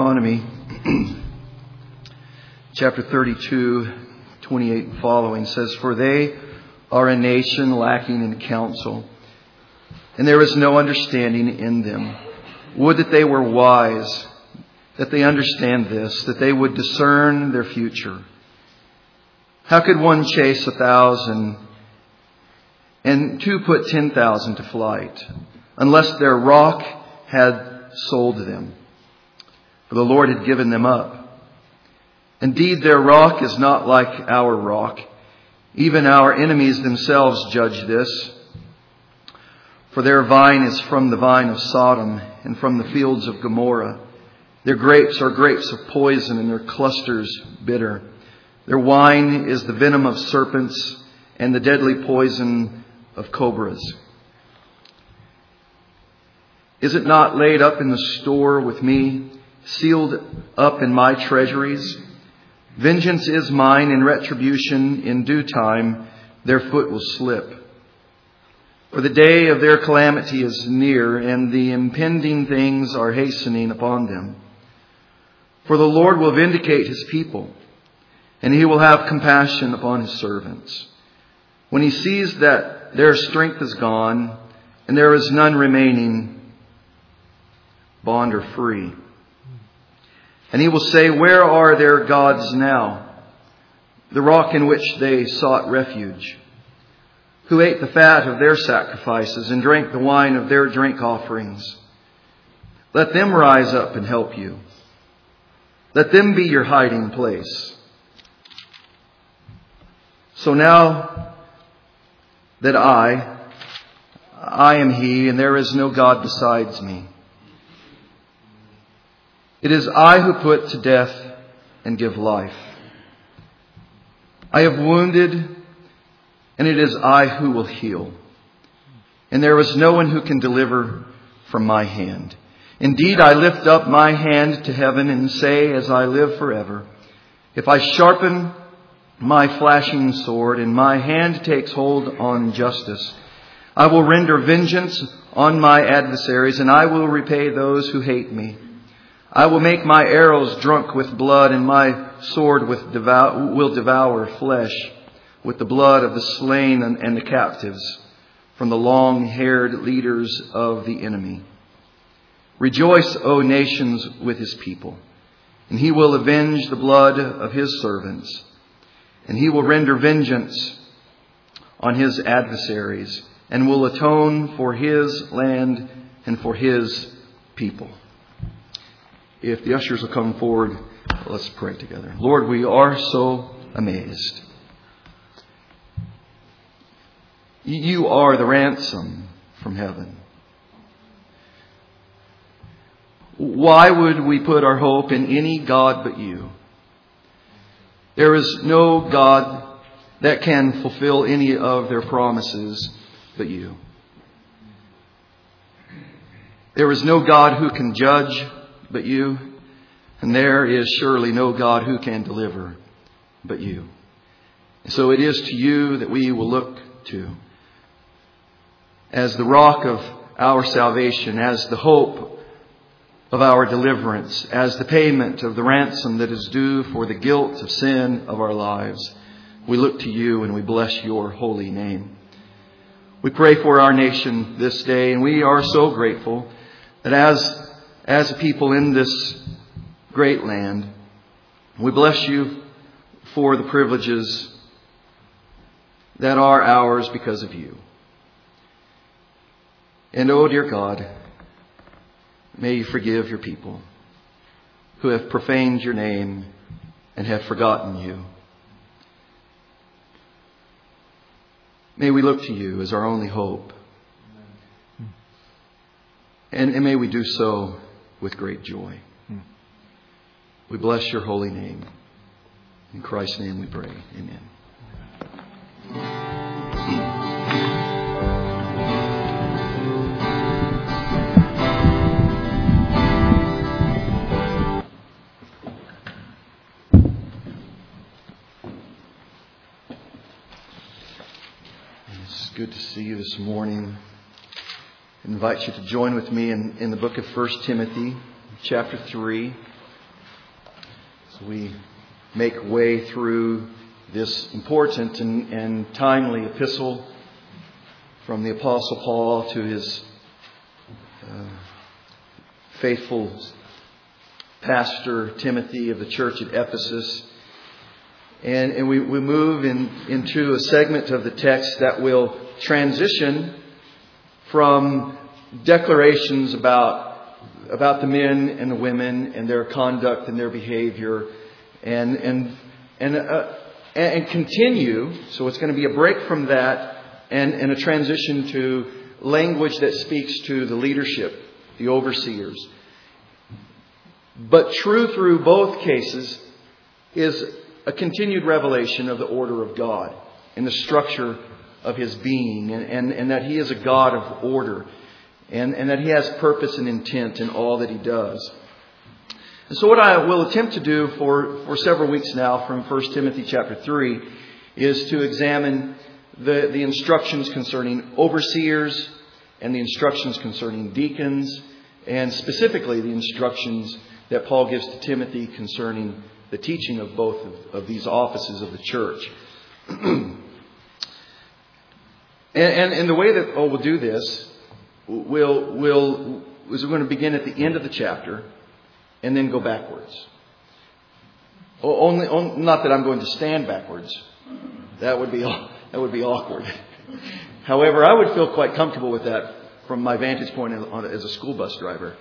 Deuteronomy chapter 32, 28 and following says, "For they are a nation lacking in counsel, and there is no understanding in them. Would that they were wise, that they understand this, that they would discern their future. How could one chase 1,000 and two put 10,000 to flight, unless their rock had sold them? For the Lord had given them up. Indeed, their rock is not like our rock. Even our enemies themselves judge this. For their vine is from the vine of Sodom and from the fields of Gomorrah. Their grapes are grapes of poison and their clusters bitter. Their wine is the venom of serpents and the deadly poison of cobras. Is it not laid up in the store with me, sealed up in my treasuries? Vengeance is mine, and retribution in due time their foot will slip. For the day of their calamity is near, and the impending things are hastening upon them. For the Lord will vindicate his people, and he will have compassion upon his servants. When he sees that their strength is gone, and there is none remaining, bond or free. And he will say, where are their gods now? The rock in which they sought refuge. Who ate the fat of their sacrifices and drank the wine of their drink offerings. Let them rise up and help you. Let them be your hiding place. So now that I am he, and there is no God besides me. It is I who put to death and give life. I have wounded, and it is I who will heal. And there is no one who can deliver from my hand. Indeed, I lift up my hand to heaven and say, as I live forever, if I sharpen my flashing sword and my hand takes hold on justice, I will render vengeance on my adversaries, and I will repay those who hate me. I will make my arrows drunk with blood, and my sword will devour flesh with the blood of the slain and the captives from the long-haired leaders of the enemy. Rejoice, O nations, with his people, and he will avenge the blood of his servants, and he will render vengeance on his adversaries, and will atone for his land and for his people." If the ushers will come forward, let's pray together. Lord, we are so amazed. You are the ransom from heaven. Why would we put our hope in any God but you? There is no God that can fulfill any of their promises but you. There is no God who can judge but you, and there is surely no God who can deliver but you. And so it is to you that we will look to as the rock of our salvation, as the hope of our deliverance, as the payment of the ransom that is due for the guilt of sin of our lives. We look to you and we bless your holy name. We pray for our nation this day, and we are so grateful that as a people in this great land, we bless you for the privileges that are ours because of you. And oh, dear God, may you forgive your people who have profaned your name and have forgotten you. May we look to you as our only hope. And may we do so with great joy. We bless your holy name. In Christ's name we pray. Amen. It's good to see you this morning. I invite you to join with me in the book of 1 Timothy, chapter 3. we make way through this important and timely epistle from the Apostle Paul to his faithful pastor Timothy of the church at Ephesus. And we move into a segment of the text that will transition from declarations about the men and the women and their conduct and their behavior and continue. So it's going to be a break from that and a transition to language that speaks to the leadership, the overseers. But true through both cases is a continued revelation of the order of God and the structure of His being, and that He is a God of order, and that He has purpose and intent in all that He does. And so what I will attempt to do for several weeks now from 1 Timothy chapter 3 is to examine the instructions concerning overseers and the instructions concerning deacons, and specifically the instructions that Paul gives to Timothy concerning the teaching of both of these offices of the church. And the way that we'll do this, we're going to begin at the end of the chapter and then go backwards. Not that I'm going to stand backwards. That would be awkward. However, I would feel quite comfortable with that from my vantage point as a school bus driver.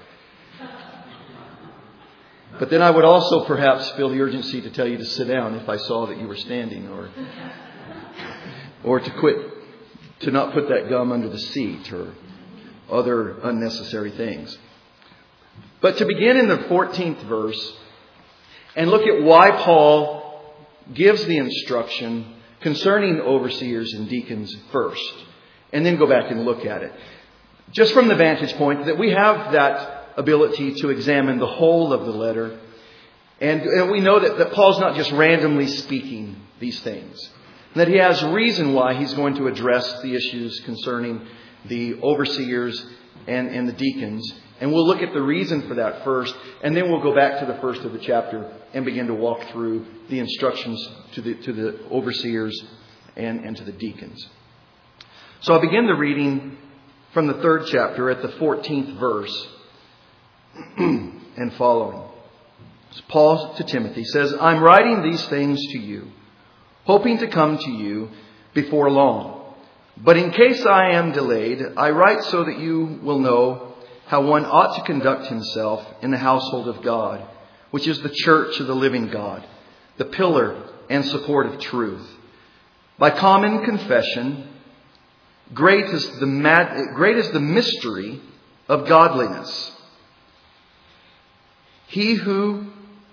But then I would also perhaps feel the urgency to tell you to sit down if I saw that you were standing, or to quit, to not put that gum under the seat, or other unnecessary things. But to begin in the 14th verse and look at why Paul gives the instruction concerning overseers and deacons first, and then go back and look at it. Just from the vantage point that we have that ability to examine the whole of the letter. And we know that Paul's not just randomly speaking these things. That he has reason why he's going to address the issues concerning the overseers and the deacons. And we'll look at the reason for that first. And then we'll go back to the first of the chapter and begin to walk through the instructions to the overseers and to the deacons. So I'll begin the reading from the 3rd chapter at the 14th verse. And following. So Paul to Timothy says, I'm writing these things to you, hoping to come to you before long. But in case I am delayed, I write so that you will know how one ought to conduct himself in the household of God, which is the church of the living God, the pillar and support of truth. By common confession, great is the mystery of godliness. He who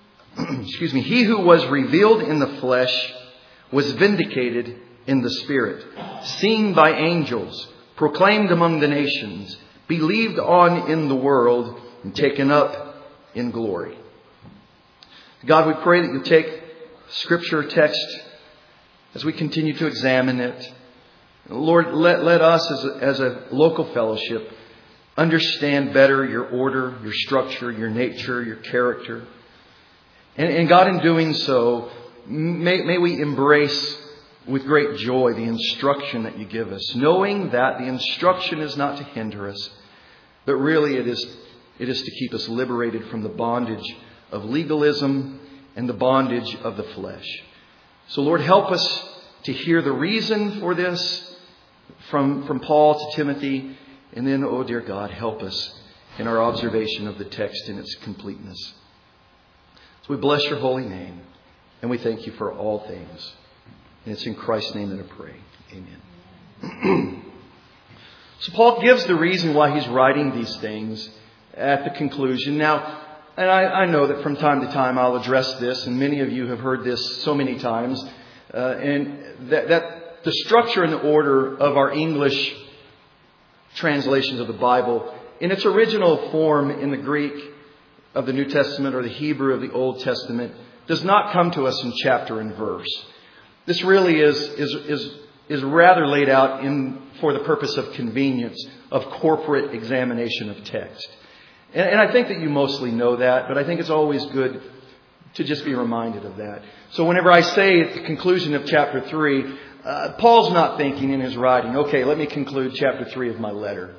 was revealed in the flesh was vindicated in the Spirit, seen by angels, proclaimed among the nations, believed on in the world, and taken up in glory. God, we pray that you take Scripture text as we continue to examine it. Lord, let us as a local fellowship understand better your order, your structure, your nature, your character. And God, in doing so, may we embrace with great joy the instruction that you give us, knowing that the instruction is not to hinder us, but really it is to keep us liberated from the bondage of legalism and the bondage of the flesh. So Lord, help us to hear the reason for this from Paul to Timothy. And then, oh dear God, help us in our observation of the text in its completeness. So we bless your holy name, and we thank you for all things. And it's in Christ's name that I pray. Amen. So Paul gives the reason why he's writing these things at the conclusion. Now, and I know that from time to time I'll address this, and many of you have heard this so many times, and that the structure and the order of our English translations of the Bible, in its original form in the Greek of the New Testament or the Hebrew of the Old Testament, does not come to us in chapter and verse. This really is rather laid out for the purpose of convenience, of corporate examination of text. And I think that you mostly know that, but I think it's always good to just be reminded of that. So whenever I say at the conclusion of chapter 3, Paul's not thinking in his writing, okay, let me conclude chapter 3 of my letter.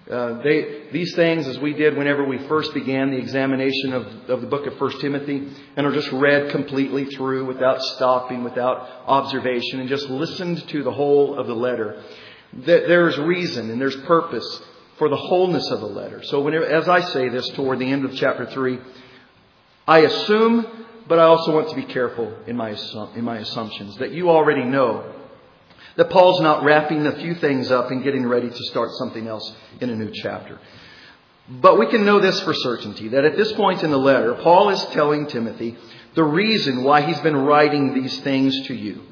These things, as we did whenever we first began the examination of the book of 1 Timothy, and are just read completely through without stopping, without observation, and just listened to the whole of the letter, that there's reason and there's purpose for the wholeness of the letter. So whenever, as I say this toward the end of chapter 3, I assume, but I also want to be careful in my assumptions, that you already know that Paul's not wrapping a few things up and getting ready to start something else in a new chapter. But we can know this for certainty, that at this point in the letter, Paul is telling Timothy the reason why he's been writing these things to you.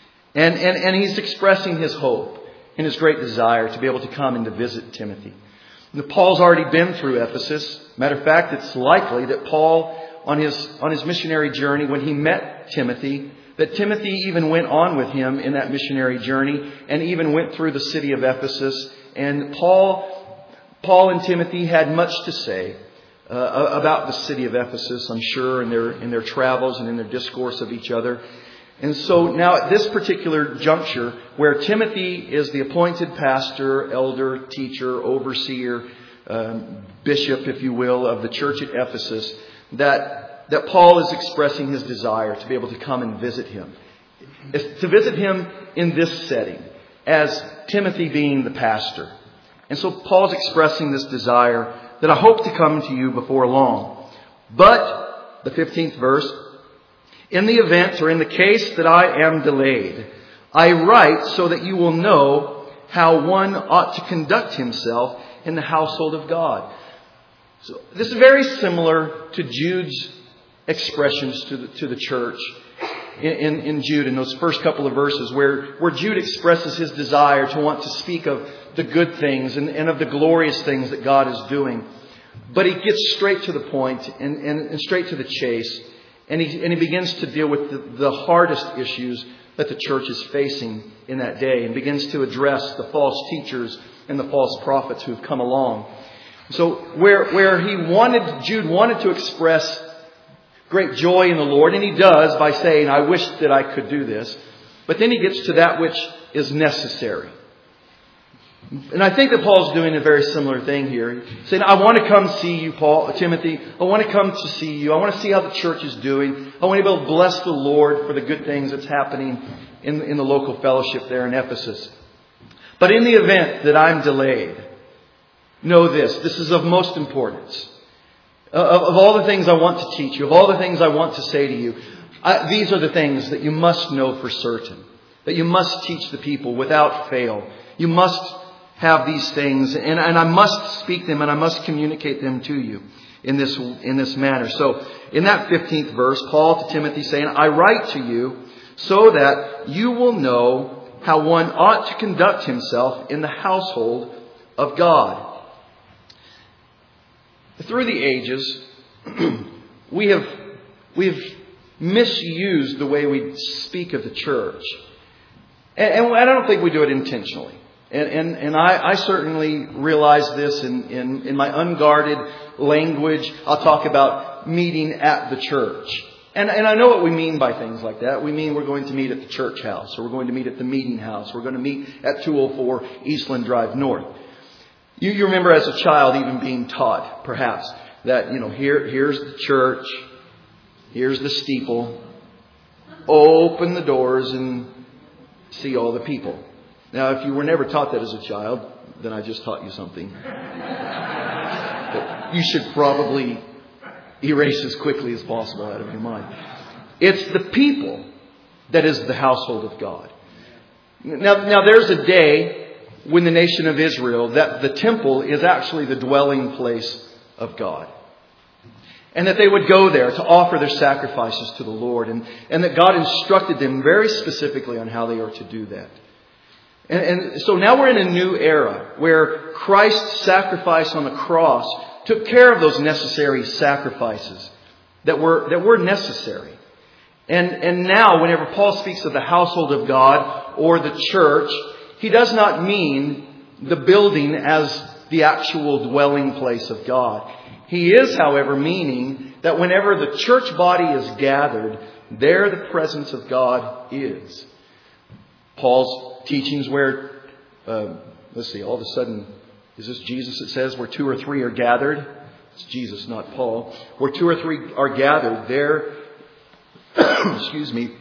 And he's expressing his hope and his great desire to be able to come and to visit Timothy. Paul's already been through Ephesus. Matter of fact, it's likely that Paul, on his missionary journey, when he met Timothy, that Timothy even went on with him in that missionary journey and even went through the city of Ephesus. And Paul and Timothy had much to say about the city of Ephesus, I'm sure, in their travels and in their discourse of each other. And so now at this particular juncture, where Timothy is the appointed pastor, elder, teacher, overseer, bishop, if you will, of the church at Ephesus, that Paul is expressing his desire to be able to come and visit him. To visit him in this setting, as Timothy being the pastor. And so Paul's expressing this desire that I hope to come to you before long. But, the 15th verse, in the event or in the case that I am delayed, I write so that you will know how one ought to conduct himself in the household of God. So this is very similar to Jude's expressions to the church in Jude, in those first couple of verses where Jude expresses his desire to want to speak of the good things and of the glorious things that God is doing. But he gets straight to the point and straight to the chase. And he begins to deal with the hardest issues that the church is facing in that day, and begins to address the false teachers and the false prophets who've come along. So where Jude wanted to express great joy in the Lord, and he does by saying, I wish that I could do this. But then he gets to that which is necessary. And I think that Paul's doing a very similar thing here. He's saying, I want to come see you, Timothy. I want to come to see you. I want to see how the church is doing. I want to be able to bless the Lord for the good things that's happening in the local fellowship there in Ephesus. But in the event that I'm delayed, know this. This is of most importance. Of all the things I want to teach you, of all the things I want to say to you, these are the things that you must know for certain. That you must teach the people without fail. You must have these things, and I must speak them, and I must communicate them to you in this manner. So in that 15th verse, Paul to Timothy saying, I write to you so that you will know how one ought to conduct himself in the household of God. Through the ages, we have misused the way we speak of the church. And I don't think we do it intentionally. And I certainly realize this in my unguarded language. I'll talk about meeting at the church. And I know what we mean by things like that. We mean we're going to meet at the church house, or we're going to meet at the meeting house. We're going to meet at 204 Eastland Drive North. You remember as a child even being taught, perhaps, that, here's the church, here's the steeple, open the doors and see all the people. Now, if you were never taught that as a child, then I just taught you something that you should probably erase as quickly as possible out of your mind. It's the people that is the household of God. Now there's a day when the nation of Israel, that the temple is actually the dwelling place of God. And that they would go there to offer their sacrifices to the Lord. And that God instructed them very specifically on how they are to do that. And so now we're in a new era where Christ's sacrifice on the cross took care of those necessary sacrifices that were necessary. And now whenever Paul speaks of the household of God or the church, he does not mean the building as the actual dwelling place of God. He is, however, meaning That whenever the church body is gathered, there the presence of God is. Paul's teachings where, let's see, all of a sudden, is this Jesus that says where 2 or 3 are gathered? It's Jesus, not Paul. Where 2 or 3 are gathered, there, excuse me,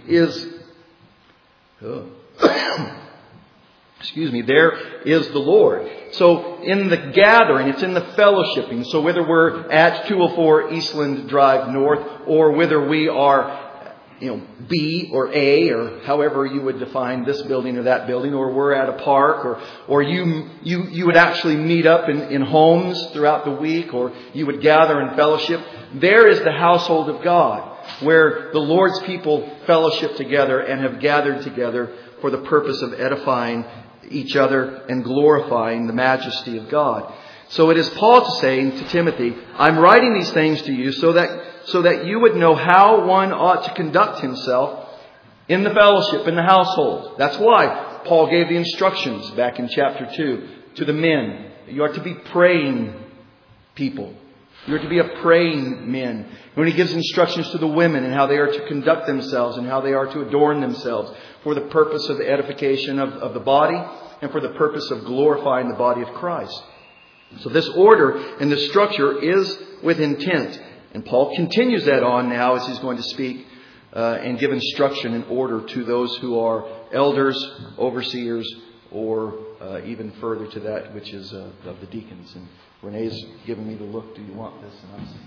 there is the Lord. So in the gathering, it's in the fellowshipping. So whether we're at 204 Eastland Drive North, or whether we are, B or A, or however you would define this building or that building, or we're at a park, or you would actually meet up in homes throughout the week, or you would gather in fellowship. There is the household of God, where the Lord's people fellowship together and have gathered together for the purpose of edifying each other and glorifying the majesty of God. So it is Paul saying to Timothy, I'm writing these things to you so that you would know how one ought to conduct himself in the fellowship, in the household. That's why Paul gave the instructions back in chapter 2 to the men. You are to be praying people. You are to be a praying men. When he gives instructions to the women and how they are to conduct themselves and how they are to adorn themselves for the purpose of the edification of the body and for the purpose of glorifying the body of Christ. So this order and this structure is with intent. And Paul continues that on now as he's going to speak and give instruction and order to those who are elders, overseers, or even further to that which is of the deacons. And Renee's giving me the look, do you want this? And I'm saying,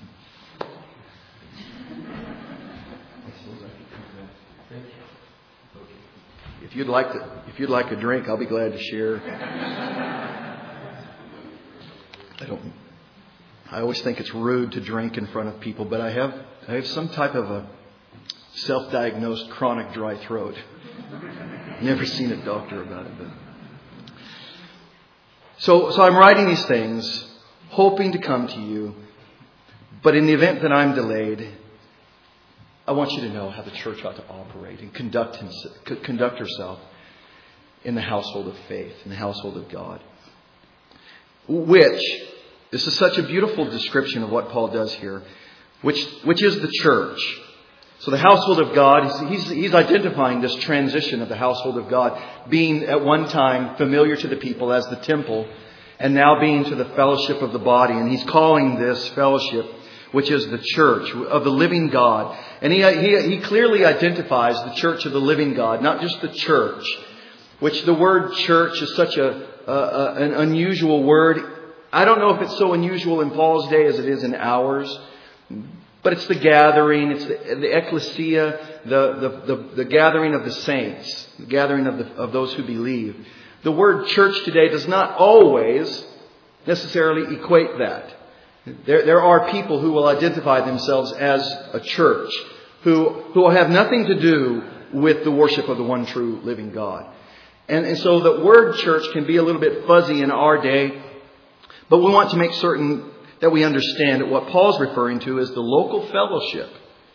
If you'd like a drink, I'll be glad to share. I always think it's rude to drink in front of people, but I have some type of a self-diagnosed chronic dry throat. Never seen a doctor about it, but so I'm writing these things, hoping to come to you, but in the event that I'm delayed, I want you to know how the church ought to operate and conduct herself in the household of faith, in the household of God. This is such a beautiful description of what Paul does here, which is the church. So the household of God, he's identifying this transition of the household of God being at one time familiar to the people as the temple and now being to the fellowship of the body. And he's calling this fellowship, which is the church of the living God. And he clearly identifies the church of the living God, not just the church, which the word church is such an unusual word. I don't know if it's so unusual in Paul's day as it is in ours, but it's the gathering, it's the ecclesia, the gathering of the saints, the gathering of those who believe. The word church today does not always necessarily equate that. There are people who will identify themselves as a church who will have nothing to do with the worship of the one true living God. And so the word church can be a little bit fuzzy in our day, but we want to make certain that we understand that what Paul's referring to is the local fellowship.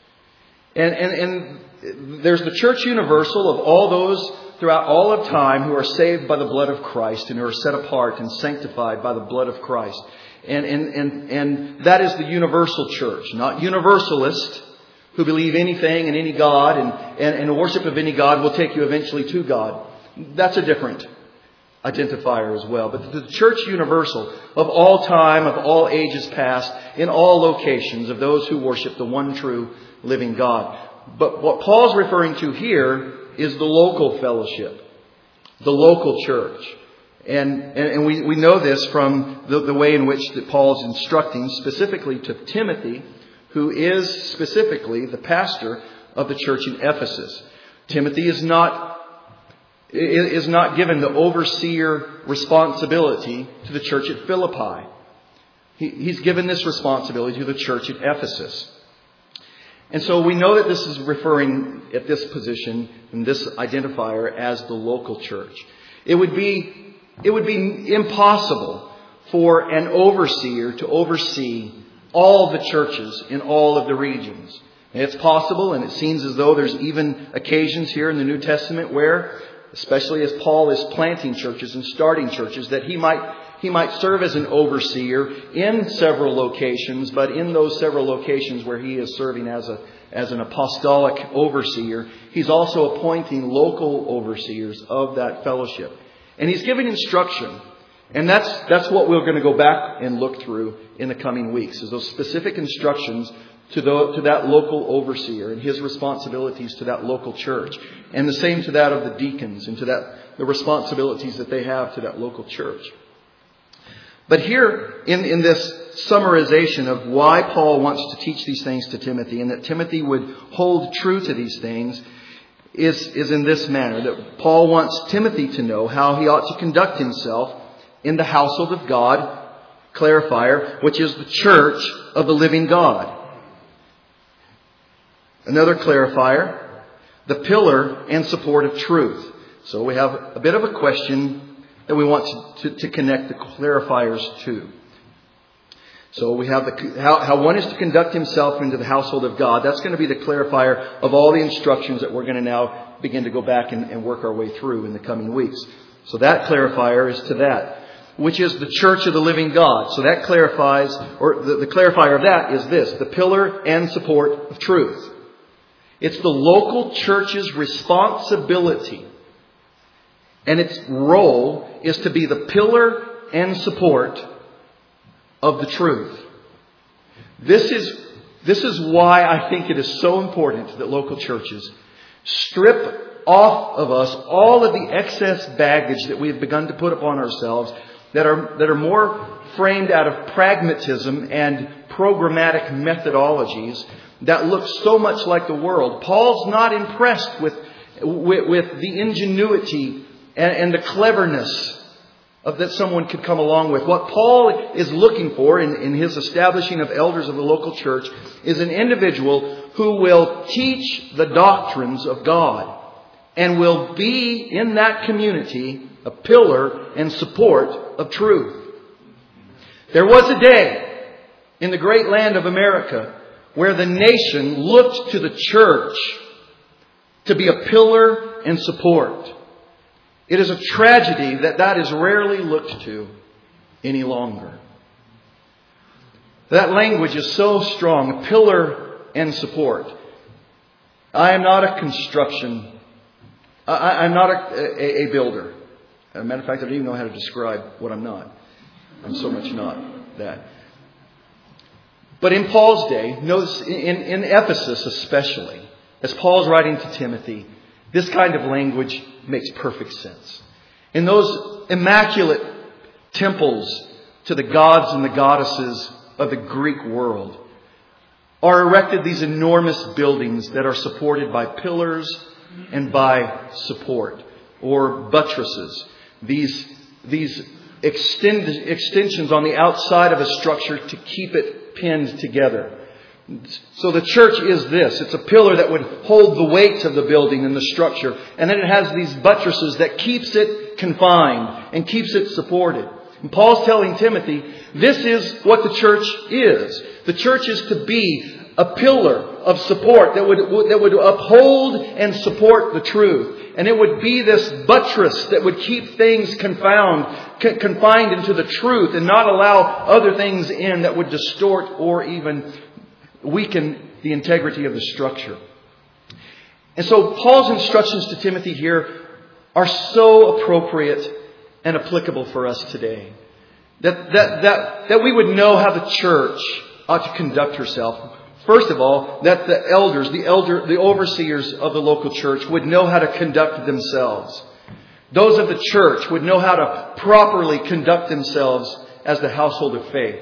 And there's the church universal of all those throughout all of time who are saved by the blood of Christ and who are set apart and sanctified by the blood of Christ. And that is the universal church, not universalist who believe anything and any God and the worship of any God will take you eventually to God. That's a different identifier as well. But the church universal of all time, of all ages past, in all locations of those who worship the one true living God. But what Paul's referring to here is the local fellowship, the local church. And we know this from the way in which that Paul is instructing specifically to Timothy, who is specifically the pastor of the church in Ephesus. Timothy is not given the overseer responsibility to the church at Philippi. He's given this responsibility to the church at Ephesus. And so we know that this is referring at this position and this identifier as the local church. It would be impossible for an overseer to oversee all the churches in all of the regions. And it's possible, and it seems as though there's even occasions here in the New Testament where, especially as Paul is planting churches and starting churches, that he might might serve as an overseer in several locations, but in those several locations where he is serving as an apostolic overseer, he's also appointing local overseers of that fellowship. And he's giving instruction. And that's what we're going to go back and look through in the coming weeks, is those specific instructions to that local overseer and his responsibilities to that local church. And the same to that of the deacons and to the responsibilities that they have to that local church. But here in this summarization of why Paul wants to teach these things to Timothy and that Timothy would hold true to these things is in this manner, that Paul wants Timothy to know how he ought to conduct himself in the household of God, clarifier, which is the church of the living God. Another clarifier, the pillar and support of truth. So we have a bit of a question that we want to connect the clarifiers to. So we have how one is to conduct himself into the household of God. That's going to be the clarifier of all the instructions that we're going to now begin to go back and work our way through in the coming weeks. So that clarifier is to that, which is the church of the living God. So that clarifies, or the clarifier of that is this, the pillar and support of truth. It's the local church's responsibility, and its role is to be the pillar and support of the truth. This is why I think it is so important that local churches strip off of us all of the excess baggage that we have begun to put upon ourselves that are more framed out of pragmatism and programmatic methodologies that look so much like the world. Paul's not impressed with the ingenuity and the cleverness that someone could come along with. What Paul is looking for in his establishing of elders of the local church is an individual who will teach the doctrines of God and will be in that community a pillar and support of truth. There was a day in the great land of America where the nation looked to the church to be a pillar and support. It is a tragedy that is rarely looked to any longer. That language is so strong, a pillar and support. I am not a construction. I'm not a builder. As a matter of fact, I don't even know how to describe what I'm not. I'm so much not that. But in Paul's day, notice in Ephesus especially, as Paul's writing to Timothy, this kind of language makes perfect sense. In those immaculate temples to the gods and the goddesses of the Greek world are erected these enormous buildings that are supported by pillars and by support or buttresses. These extensions on the outside of a structure to keep it pinned together. So the church is this. It's a pillar that would hold the weight of the building and the structure. And then it has these buttresses that keeps it confined and keeps it supported. And Paul's telling Timothy, this is what the church is. The church is to be a pillar of support that would uphold and support the truth. And it would be this buttress that would keep things confined into the truth and not allow other things in that would distort or even weaken the integrity of the structure. And so Paul's instructions to Timothy here are so appropriate and applicable for us today. That we would know how the church ought to conduct herself. First of all, that the elders, the overseers of the local church would know how to conduct themselves. Those of the church would know how to properly conduct themselves as the household of faith.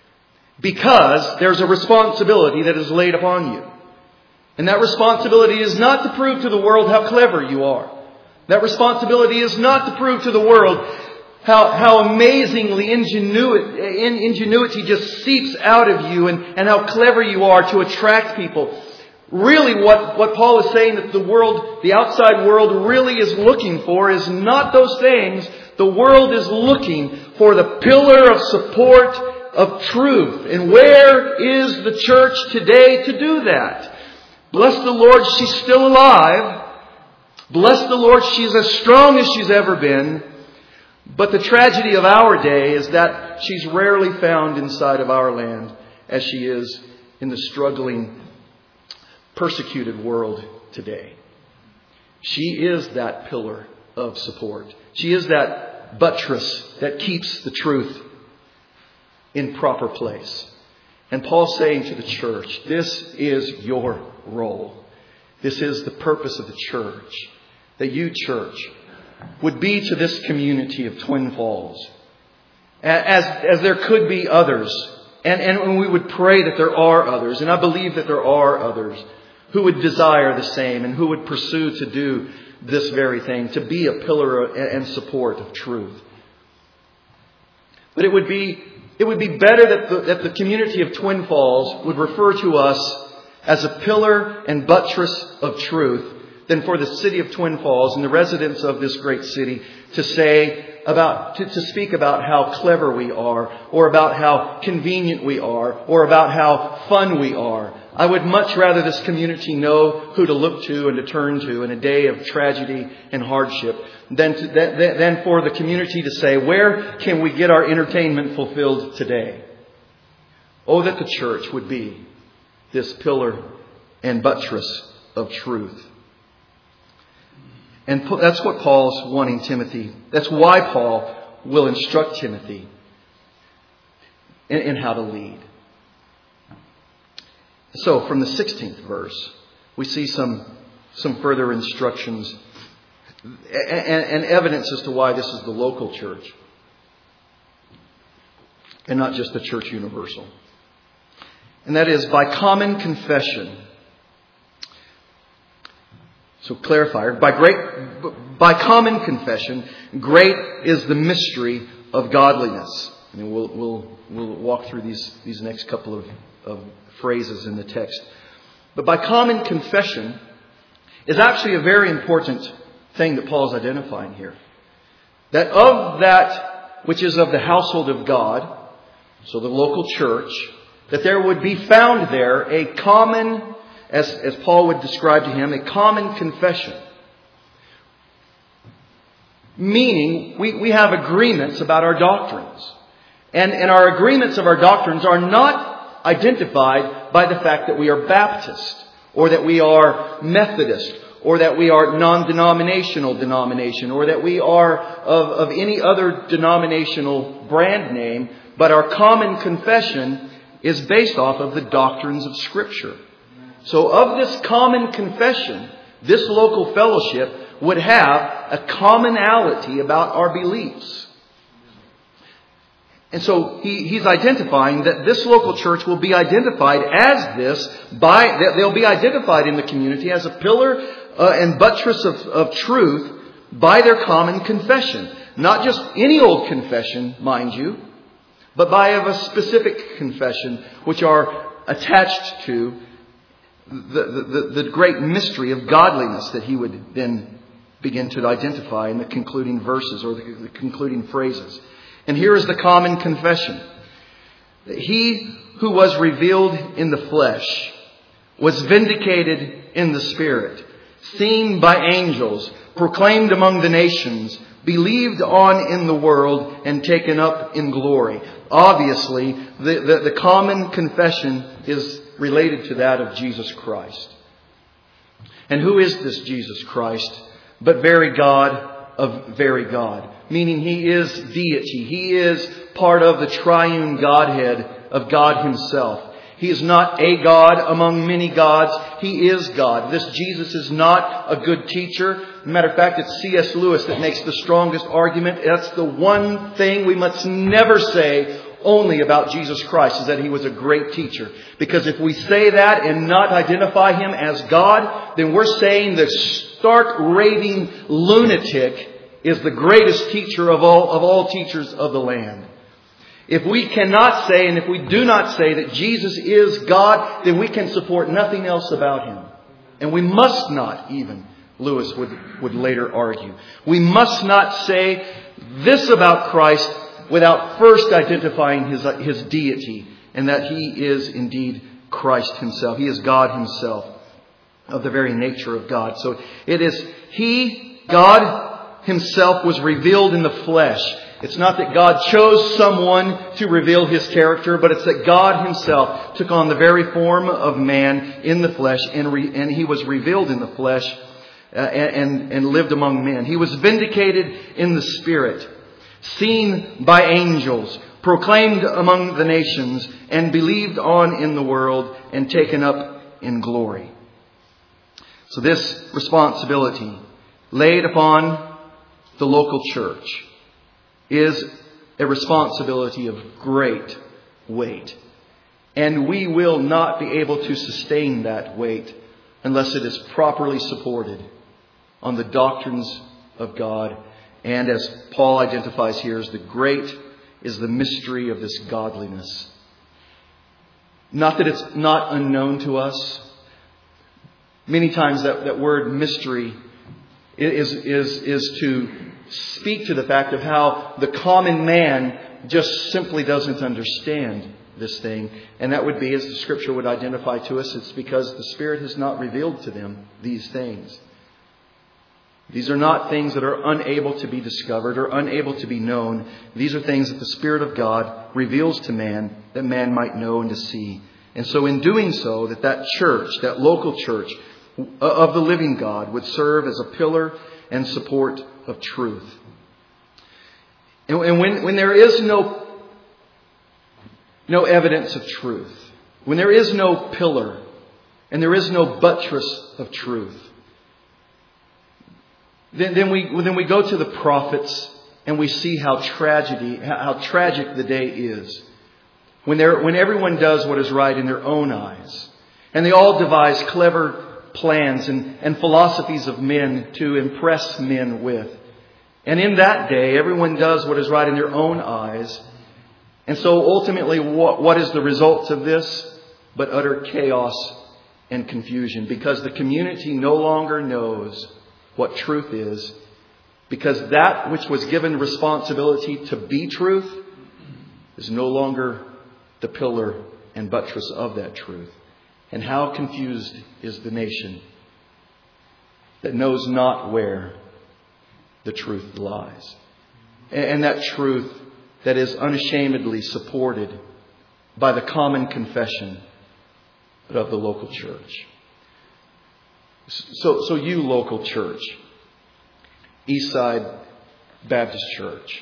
Because there's a responsibility that is laid upon you. And that responsibility is not to prove to the world how clever you are. That responsibility is not to prove to the world how amazingly ingenuity just seeps out of you and how clever you are to attract people. Really what Paul is saying that the outside world really is looking for is not those things. The world is looking for the pillar of support of truth. And where is the church today to do that? Bless the Lord, she's still alive. Bless the Lord, she's as strong as she's ever been. But the tragedy of our day is that she's rarely found inside of our land as she is in the struggling, persecuted world today. She is that pillar of support. She is that buttress that keeps the truth in proper place. And Paul's saying to the church, this is your role. This is the purpose of the church. That you, church, would be to this community of Twin Falls. As there could be others. And we would pray that there are others. And I believe that there are others who would desire the same and who would pursue to do this very thing. To be a pillar and support of truth. But it would be better that the community of Twin Falls would refer to us as a pillar and buttress of truth than for the city of Twin Falls and the residents of this great city to speak about how clever we are, or about how convenient we are, or about how fun we are. I would much rather this community know who to look to and to turn to in a day of tragedy and hardship than for the community to say, where can we get our entertainment fulfilled today? Oh, that the church would be this pillar and buttress of truth. And that's what Paul's wanting Timothy. That's why Paul will instruct Timothy in how to lead. So from the 16th verse, we see some further instructions and evidence as to why this is the local church and not just the church universal. And that is by common confession. So clarifier, by common confession, great is the mystery of godliness. And we'll walk through these next couple of phrases in the text. But by common confession is actually a very important thing that Paul's identifying here. That of that which is of the household of God, so the local church, that there would be found there a common, as Paul would describe to him, a common confession. Meaning, we have agreements about our doctrines. And our agreements of our doctrines are not identified by the fact that we are Baptist, or that we are Methodist, or that we are non-denominational denomination, or that we are of any other denominational brand name, but our common confession is based off of the doctrines of Scripture. So of this common confession, this local fellowship would have a commonality about our beliefs. And so he's identifying that this local church will be identified as this they'll be identified in the community as a pillar and buttress of truth by their common confession. Not just any old confession, mind you, but by a specific confession which are attached to the great mystery of godliness that he would then begin to identify in the concluding verses or the concluding phrases. And here is the common confession. He who was revealed in the flesh was vindicated in the Spirit, seen by angels, proclaimed among the nations, believed on in the world, and taken up in glory. Obviously, the common confession is related to that of Jesus Christ. And who is this Jesus Christ but very God of very God? Meaning He is deity. He is part of the triune Godhead of God Himself. He is not a God among many gods. He is God. This Jesus is not a good teacher. Matter of fact, it's C.S. Lewis that makes the strongest argument. That's the one thing we must never say only about Jesus Christ, is that He was a great teacher. Because if we say that and not identify Him as God, then we're saying the stark raving lunatic is the greatest teacher of all teachers of the land. If we cannot say, and if we do not say that Jesus is God, then we can support nothing else about Him. And we must not even, Lewis would later argue, we must not say this about Christ without first identifying His deity, and that He is indeed Christ Himself. He is God Himself, of the very nature of God. So it is He, God Himself, was revealed in the flesh. It's not that God chose someone to reveal His character, but it's that God Himself took on the very form of man in the flesh, and He was revealed in the flesh and lived among men. He was vindicated in the Spirit, seen by angels, proclaimed among the nations, and believed on in the world, and taken up in glory. So this responsibility laid upon the local church is a responsibility of great weight. And we will not be able to sustain that weight unless it is properly supported on the doctrines of God. And as Paul identifies here, as the great is the mystery of this godliness. Not that it's not unknown to us. Many times that word mystery is to speak to the fact of how the common man just simply doesn't understand this thing. And that would be, as the Scripture would identify to us, it's because the Spirit has not revealed to them these things. These are not things that are unable to be discovered or unable to be known. These are things that the Spirit of God reveals to man, that man might know and to see. And so in doing so, that church, that local church of the living God, would serve as a pillar and support of truth. And when there is no evidence of truth, when there is no pillar and there is no buttress of truth, then we go to the prophets and we see how tragic the day is. When everyone does what is right in their own eyes. And they all devise clever plans and philosophies of men to impress men with. And in that day, everyone does what is right in their own eyes. And so ultimately, what is the result of this? But utter chaos and confusion. Because the community no longer knows what truth is. Because that which was given responsibility to be truth is no longer the pillar and buttress of that truth. And how confused is the nation that knows not where the truth lies. And that truth that is unashamedly supported by the common confession of the local church. So you local church, Eastside Baptist Church,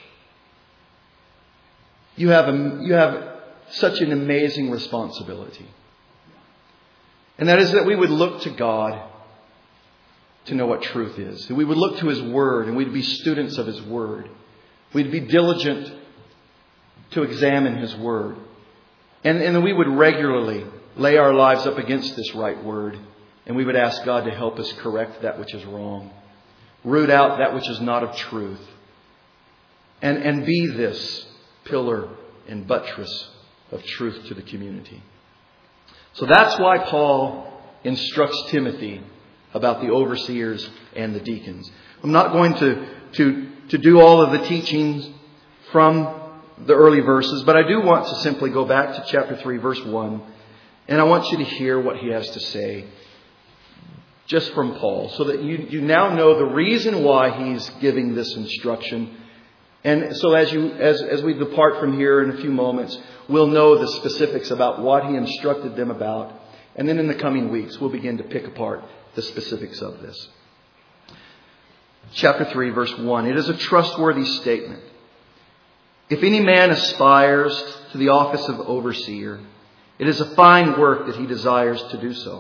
you have such an amazing responsibility. And that is that we would look to God to know what truth is. That we would look to His Word and we'd be students of His Word. We'd be diligent to examine His Word. And then we would regularly lay our lives up against this right Word. And we would ask God to help us correct that which is wrong. Root out that which is not of truth. And be this pillar and buttress of truth to the community. So that's why Paul instructs Timothy about the overseers and the deacons. I'm not going to do all of the teachings from the early verses, but I do want to simply go back to chapter 3, verse 1. And I want you to hear what he has to say just from Paul, so that you now know the reason why he's giving this instruction. And so as we depart from here in a few moments, we'll know the specifics about what he instructed them about. And then in the coming weeks, we'll begin to pick apart the specifics of this. Chapter 3, verse 1. It is a trustworthy statement. If any man aspires to the office of overseer, it is a fine work that he desires to do so.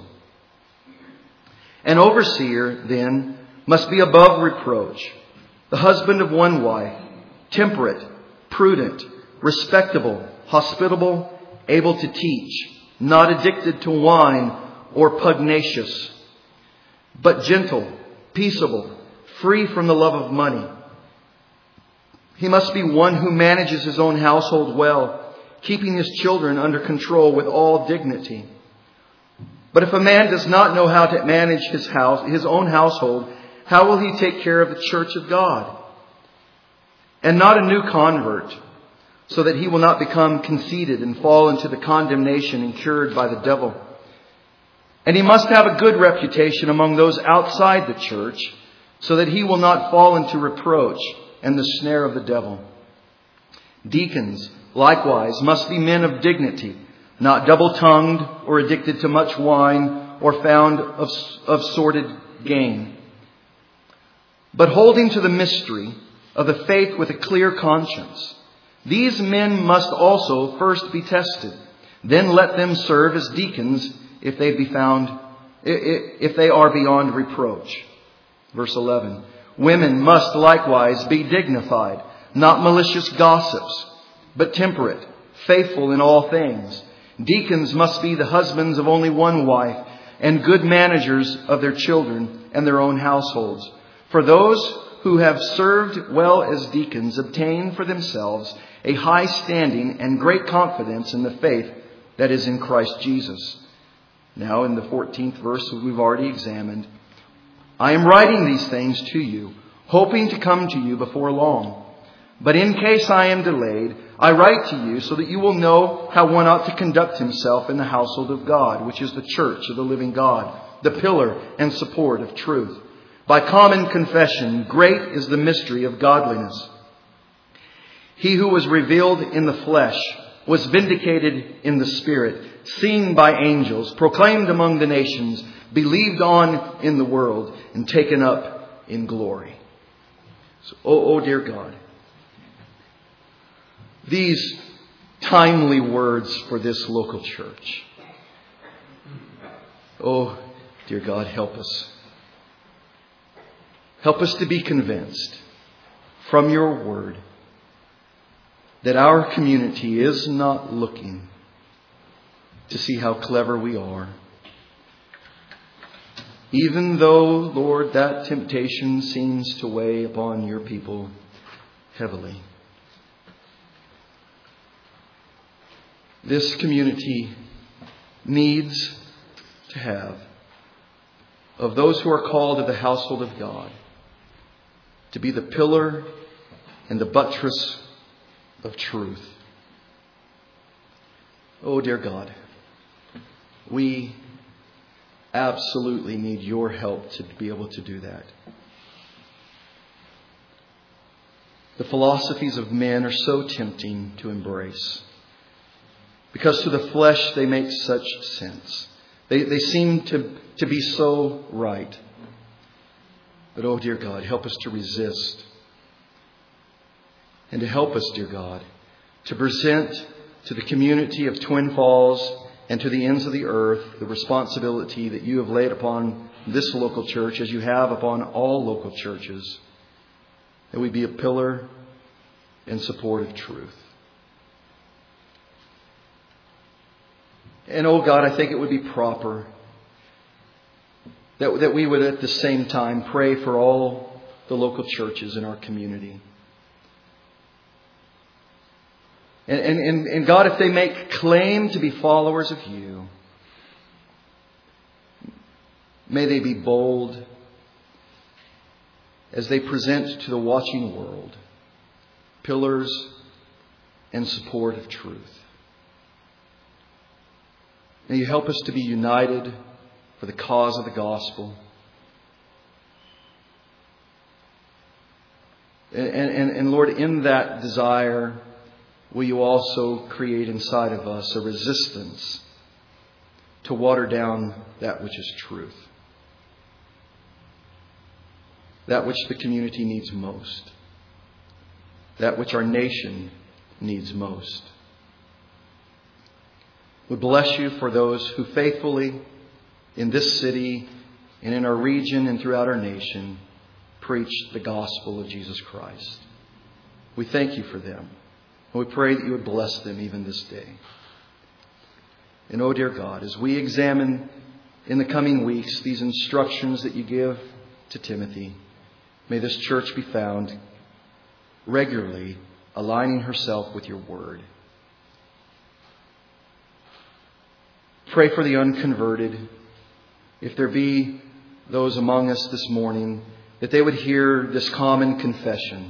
An overseer, then, must be above reproach, the husband of one wife, temperate, prudent, respectable, hospitable, able to teach, not addicted to wine or pugnacious, but gentle, peaceable, free from the love of money. He must be one who manages his own household well, keeping his children under control with all dignity. But if a man does not know how to manage his own household, how will he take care of the church of God? And not a new convert, so that he will not become conceited and fall into the condemnation incurred by the devil. And he must have a good reputation among those outside the church, so that he will not fall into reproach and the snare of the devil. Deacons, likewise, must be men of dignity, not double-tongued or addicted to much wine or found of sordid gain, but holding to the mystery of the faith with a clear conscience. These men must also first be tested. Then let them serve as deacons if they are beyond reproach. Verse 11. Women must likewise be dignified, not malicious gossips, but temperate, faithful in all things. Deacons must be the husbands of only one wife, and good managers of their children and their own households. For those who have served well as deacons obtain for themselves a high standing and great confidence in the faith that is in Christ Jesus. Now in the 14th verse that we've already examined, I am writing these things to you, hoping to come to you before long. But in case I am delayed, I write to you so that you will know how one ought to conduct himself in the household of God, which is the church of the living God, the pillar and support of truth. By common confession, great is the mystery of godliness. He who was revealed in the flesh was vindicated in the Spirit, seen by angels, proclaimed among the nations, believed on in the world, and taken up in glory. So, oh dear God, these timely words for this local church. Oh, dear God, help us. Help us to be convinced from your word that our community is not looking to see how clever we are. Even though, Lord, that temptation seems to weigh upon your people heavily. This community needs to have, of those who are called to the household of God, to be the pillar and the buttress of truth. Oh, dear God, we absolutely need your help to be able to do that. The philosophies of men are so tempting to embrace, because to the flesh they make such sense. They seem to be so right. But, oh, dear God, help us to resist. And to help us, dear God, to present to the community of Twin Falls and to the ends of the earth the responsibility that you have laid upon this local church, as you have upon all local churches, that we be a pillar and support of truth. And, oh God, I think it would be proper that we would at the same time pray for all the local churches in our community. And God, if they make claim to be followers of you, may they be bold as they present to the watching world pillars and support of truth. May you help us to be united for the cause of the gospel. And Lord, in that desire, will you also create inside of us a resistance to water down that which is truth, that which the community needs most, that which our nation needs most. We bless you for those who faithfully in this city and in our region and throughout our nation preach the gospel of Jesus Christ. We thank you for them. And we pray that you would bless them even this day. And oh, dear God, as we examine in the coming weeks these instructions that you give to Timothy, may this church be found regularly aligning herself with your word. Pray for the unconverted. If there be those among us this morning, that they would hear this common confession.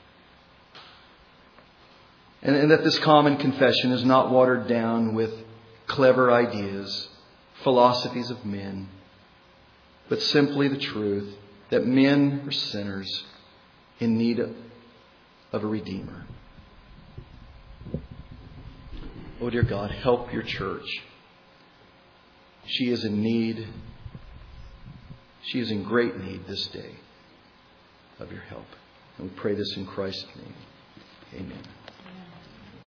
And that this common confession is not watered down with clever ideas, philosophies of men, but simply the truth that men are sinners in need of a Redeemer. Oh, dear God, help your church. She is in need. She is in great need this day of your help. And we pray this in Christ's name. Amen.